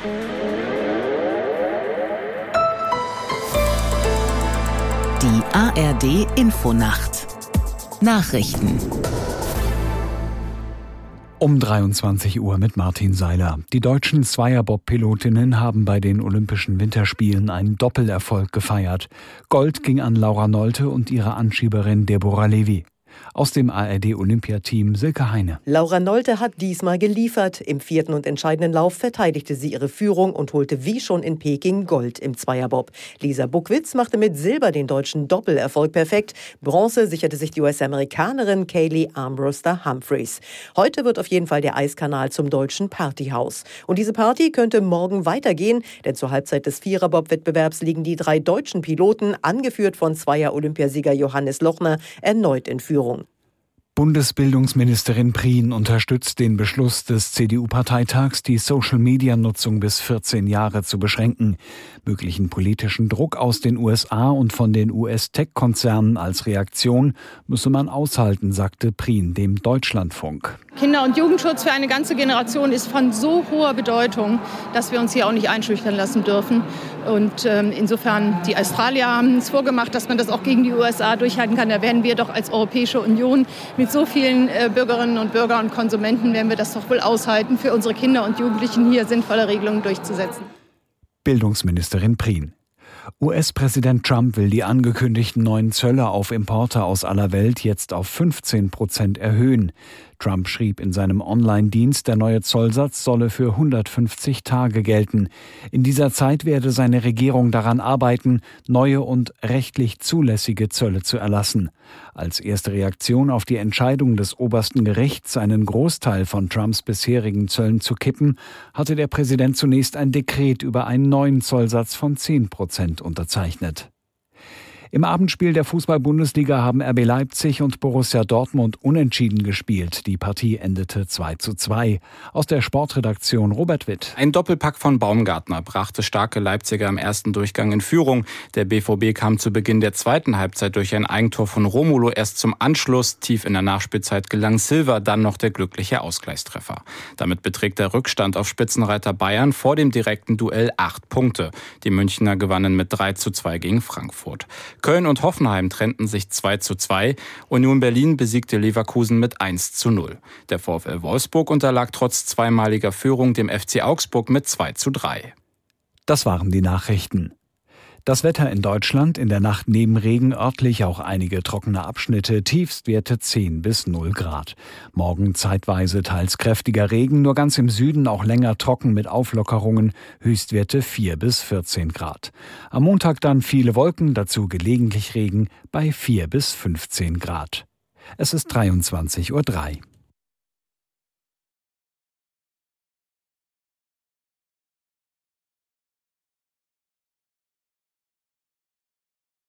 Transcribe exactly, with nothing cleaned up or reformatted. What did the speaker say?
Die A R D-Infonacht. Nachrichten. Um dreiundzwanzig Uhr mit Martin Seiler. Die deutschen Zweierbob-Pilotinnen haben bei den Olympischen Winterspielen einen Doppelerfolg gefeiert. Gold ging an Laura Nolte und ihre Anschieberin Deborah Levy. Aus dem A R D-Olympiateam Silke Heine. Laura Nolte hat diesmal geliefert. Im vierten und entscheidenden Lauf verteidigte sie ihre Führung und holte wie schon in Peking Gold im Zweierbob. Lisa Buckwitz machte mit Silber den deutschen Doppelerfolg perfekt. Bronze sicherte sich die U S-Amerikanerin Kaylee Armbruster-Humphreys. Heute wird auf jeden Fall der Eiskanal zum deutschen Partyhaus. Und diese Party könnte morgen weitergehen, denn zur Halbzeit des Viererbob-Wettbewerbs liegen die drei deutschen Piloten, angeführt von Zweier-Olympiasieger Johannes Lochner, erneut in Führung. Bundesbildungsministerin Prien unterstützt den Beschluss des C D U-Parteitags, die Social-Media-Nutzung bis vierzehn Jahre zu beschränken. Möglichen politischen Druck aus den U S A und von den U S-Tech-Konzernen als Reaktion müsse man aushalten, sagte Prien dem Deutschlandfunk. Kinder- und Jugendschutz für eine ganze Generation ist von so hoher Bedeutung, dass wir uns hier auch nicht einschüchtern lassen dürfen. Und ähm, insofern, die Australier haben es vorgemacht, dass man das auch gegen die U S A durchhalten kann. Da werden wir doch als Europäische Union mit so vielen äh, Bürgerinnen und Bürgern und Konsumenten, werden wir das doch wohl aushalten, für unsere Kinder und Jugendlichen hier sinnvolle Regelungen durchzusetzen. Bildungsministerin Prien. U S-Präsident Trump will die angekündigten neuen Zölle auf Importe aus aller Welt jetzt auf fünfzehn Prozent erhöhen. Trump schrieb in seinem Online-Dienst, der neue Zollsatz solle für hundertfünfzig Tage gelten. In dieser Zeit werde seine Regierung daran arbeiten, neue und rechtlich zulässige Zölle zu erlassen. Als erste Reaktion auf die Entscheidung des obersten Gerichts, einen Großteil von Trumps bisherigen Zöllen zu kippen, hatte der Präsident zunächst ein Dekret über einen neuen Zollsatz von zehn Prozent unterzeichnet. Im Abendspiel der Fußball-Bundesliga haben R B Leipzig und Borussia Dortmund unentschieden gespielt. Die Partie endete zwei zu zwei. Aus der Sportredaktion Robert Witt. Ein Doppelpack von Baumgartner brachte starke Leipziger im ersten Durchgang in Führung. Der B V B kam zu Beginn der zweiten Halbzeit durch ein Eigentor von Romulo erst zum Anschluss. Tief in der Nachspielzeit gelang Silva dann noch der glückliche Ausgleichstreffer. Damit beträgt der Rückstand auf Spitzenreiter Bayern vor dem direkten Duell acht Punkte. Die Münchner gewannen mit drei zu zwei gegen Frankfurt. Köln und Hoffenheim trennten sich zwei zu zwei. Union Berlin besiegte Leverkusen mit eins zu null. Der VfL Wolfsburg unterlag trotz zweimaliger Führung dem F C Augsburg mit zwei zu drei. Das waren die Nachrichten. Das Wetter in Deutschland, in der Nacht neben Regen örtlich auch einige trockene Abschnitte, Tiefstwerte zehn bis null Grad. Morgen zeitweise teils kräftiger Regen, nur ganz im Süden auch länger trocken mit Auflockerungen, Höchstwerte vier bis vierzehn Grad. Am Montag dann viele Wolken, dazu gelegentlich Regen bei vier bis fünfzehn Grad. Es ist dreiundzwanzig Uhr drei.